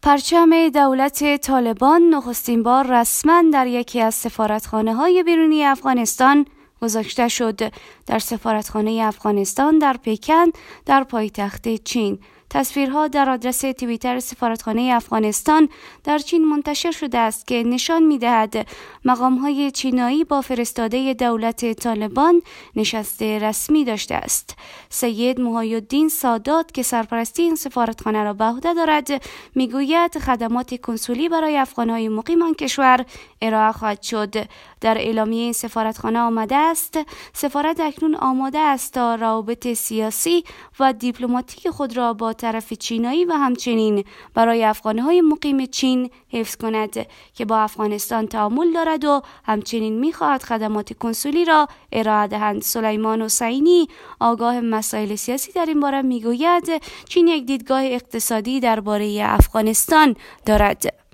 پرچم دولت طالبان نخستین بار رسما در یکی از سفارتخانه‌های بیرونی افغانستان گذاشته شد. در سفارتخانه افغانستان در پکن در پایتخت چین. تصویرها در آدرس توییتر سفارتخانه افغانستان در چین منتشر شده است که نشان می‌دهد مقام‌های چینایی با فرستاده دولت طالبان نشست رسمی داشته است. سید محی‌الدین سادات که سرپرستی این سفارتخانه را به عهده دارد میگوید خدمات کنسولی برای افغان‌های مقیم آن کشور ارائه خواهد شد. در اعلامیه این سفارتخانه آمده است سفارت اکنون آماده است تا روابط سیاسی و دیپلماتیک خود را با طرف چینایی و همچنین برای افغان‌های مقیم چین حفظ کند که با افغانستان تعامل دارد و همچنین می‌خواهد خدمات کنسولی را ارائه دهند. سلیمان حسینی آگاه مسائل سیاسی در این باره میگوید چین یک دیدگاه اقتصادی درباره افغانستان دارد.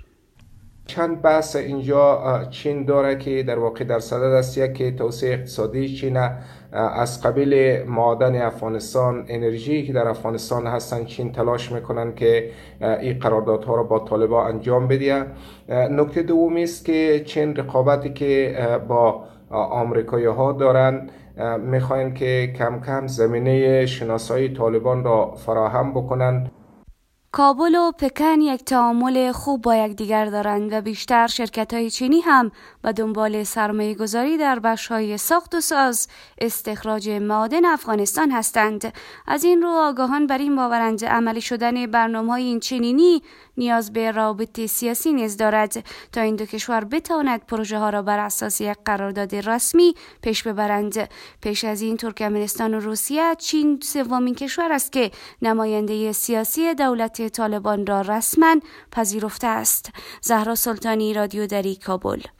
چند بحث اینجا چین داره که در واقع در صدد است یک توسعه اقتصادی چین از قبیل معادن افغانستان، انرژی که در افغانستان هستند، چین تلاش میکنن که این قراردادها را با طالبان انجام بده. نکته دومی است که چین رقابتی که با آمریکایی ها دارن میخواین که کم کم زمینه شناسایی طالبان را فراهم بکنن. کابل و پکن یک تعامل خوب با یکدیگر دارند و بیشتر شرکت‌های چینی هم به دنبال سرمایه‌گذاری در بخش‌های ساخت و ساز، استخراج معادن افغانستان هستند. از این رو آگاهان بر این باورند عملی شدن برنامه‌های این چینی نیاز به روابط سیاسی نیز دارد تا این دو کشور بتواند پروژه‌ها را بر اساس یک قرارداد رسمی پیش ببرند. پیش از این ترکمنستان و روسیه، چین سومین کشور است که نماینده سیاسی دولت طالبان را رسما پذیرفته است. زهرا سلطانی، رادیو دری، کابل.